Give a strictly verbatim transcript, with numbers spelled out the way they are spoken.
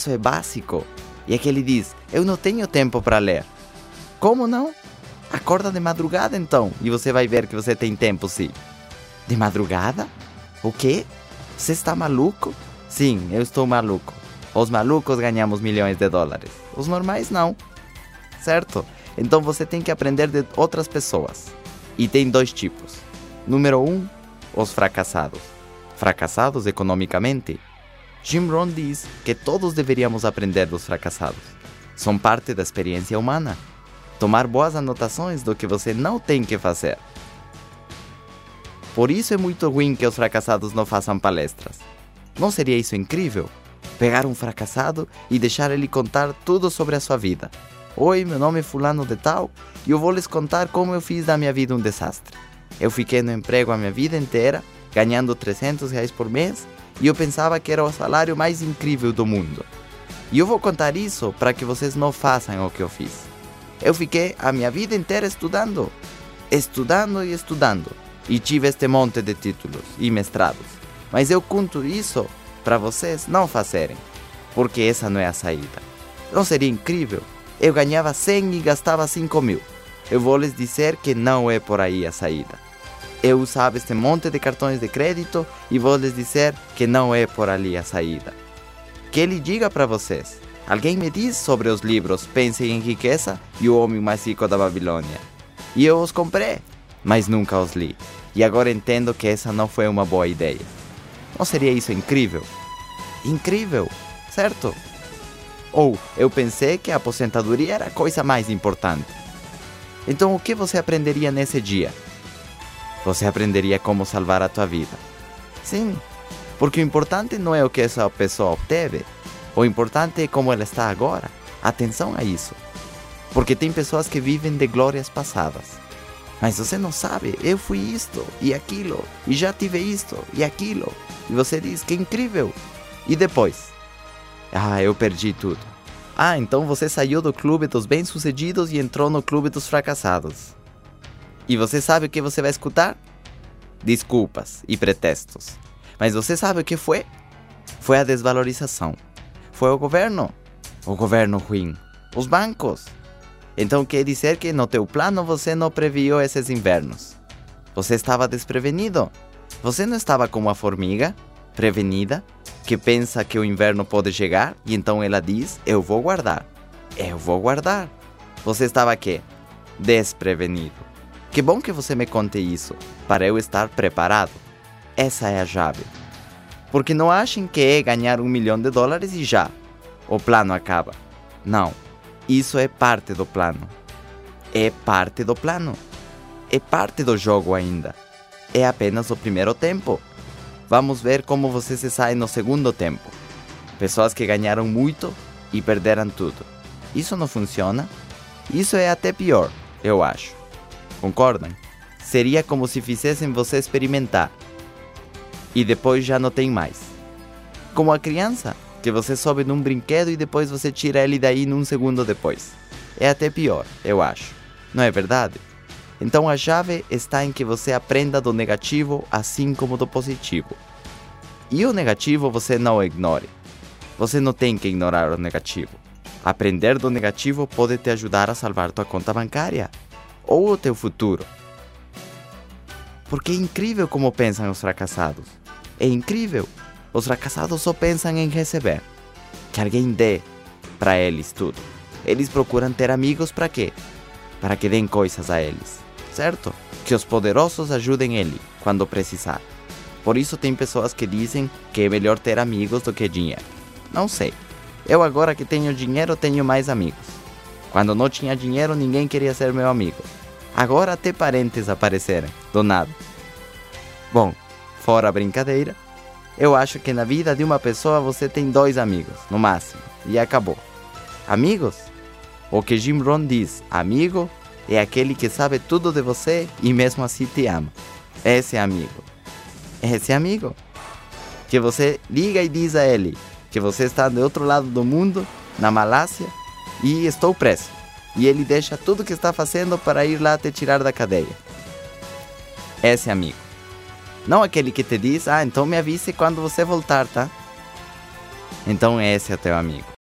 isso é básico. E é que ele diz, eu não tenho tempo para ler. Como não? Acorda de madrugada então, e você vai ver que você tem tempo sim. De madrugada? O quê? Você está maluco? Sim, eu estou maluco. Os malucos ganhamos milhões de dólares. Os normais não. Certo? Então você tem que aprender de outras pessoas. E tem dois tipos. Número um, os fracassados. Fracassados economicamente. Jim Rohn diz que todos deveríamos aprender dos fracassados. São parte da experiência humana. Tomar boas anotações do que você não tem que fazer. Por isso é muito ruim que os fracassados não façam palestras. Não seria isso incrível? Pegar um fracassado e deixar ele contar tudo sobre a sua vida. Oi, meu nome é fulano de tal e eu vou lhes contar como eu fiz da minha vida um desastre. Eu fiquei no emprego a minha vida inteira, ganhando trezentos reais por mês, e eu pensava que era o salário mais incrível do mundo. E eu vou contar isso para que vocês não façam o que eu fiz. Eu fiquei a minha vida inteira estudando, estudando e estudando, e tive este monte de títulos e mestrados. Mas eu conto isso para vocês não fazerem, porque essa não é a saída. Não seria incrível? Eu ganhava cem e gastava cinco mil. Eu vou lhes dizer que não é por aí a saída. Eu usava este monte de cartões de crédito e vou lhes dizer que não é por ali a saída. Que ele diga para vocês. Alguém me diz sobre os livros Pense em Riqueza e O Homem Mais Rico da Babilônia. E eu os comprei, mas nunca os li. E agora entendo que essa não foi uma boa ideia. Não seria isso incrível? Incrível, certo? Ou eu pensei que a aposentadoria era a coisa mais importante. Então o que você aprenderia nesse dia? Você aprenderia como salvar a tua vida. Sim, porque o importante não é o que essa pessoa obteve. O importante é como ela está agora. Atenção a isso. Porque tem pessoas que vivem de glórias passadas. Mas você não sabe, eu fui isto e aquilo, e já tive isto e aquilo. E você diz, que incrível. E depois? Ah, eu perdi tudo. Ah, então você saiu do clube dos bem-sucedidos e entrou no clube dos fracassados. E você sabe o que você vai escutar? Desculpas e pretextos. Mas você sabe o que foi? Foi a desvalorização. Foi o governo. O governo ruim. Os bancos. Então quer dizer que no teu plano você não previu esses invernos. Você estava desprevenido. Você não estava como a formiga, prevenida, que pensa que o inverno pode chegar e então ela diz, eu vou guardar. Eu vou guardar. Você estava aqui, desprevenido. Que bom que você me conte isso, para eu estar preparado. Essa é a chave. Porque não achem que é ganhar um milhão de dólares e já, o plano acaba. Não, isso é parte do plano. É parte do plano. É parte do jogo ainda. É apenas o primeiro tempo. Vamos ver como você se sai no segundo tempo. Pessoas que ganharam muito e perderam tudo. Isso não funciona? Isso é até pior, eu acho. Concordam? Seria como se fizessem você experimentar. E depois já não tem mais. Como a criança, que você sobe num brinquedo e depois você tira ele daí num segundo depois. É até pior, eu acho. Não é verdade? Então a chave está em que você aprenda do negativo assim como do positivo. E o negativo você não ignore. Você não tem que ignorar o negativo. Aprender do negativo pode te ajudar a salvar tua conta bancária. Ou o teu futuro. Porque é incrível como pensam os fracassados. É incrível. Os fracassados só pensam em receber. Que alguém dê para eles tudo. Eles procuram ter amigos para quê? Para que deem coisas a eles. Certo? Que os poderosos ajudem ele quando precisar. Por isso tem pessoas que dizem que é melhor ter amigos do que dinheiro. Não sei. Eu agora que tenho dinheiro tenho mais amigos. Quando não tinha dinheiro ninguém queria ser meu amigo. Agora até parentes apareceram, do nada. Bom, fora a brincadeira, eu acho que na vida de uma pessoa você tem dois amigos, no máximo, e acabou. Amigos? O que Jim Rohn diz, amigo é aquele que sabe tudo de você e mesmo assim te ama. Esse é amigo. Esse é amigo. Que você liga e diz a ele que você está do outro lado do mundo, na Malásia, e estou preso. E ele deixa tudo o que está fazendo para ir lá te tirar da cadeia. Esse é amigo. Não aquele que te diz, ah, então me avise quando você voltar, tá? Então esse é teu amigo.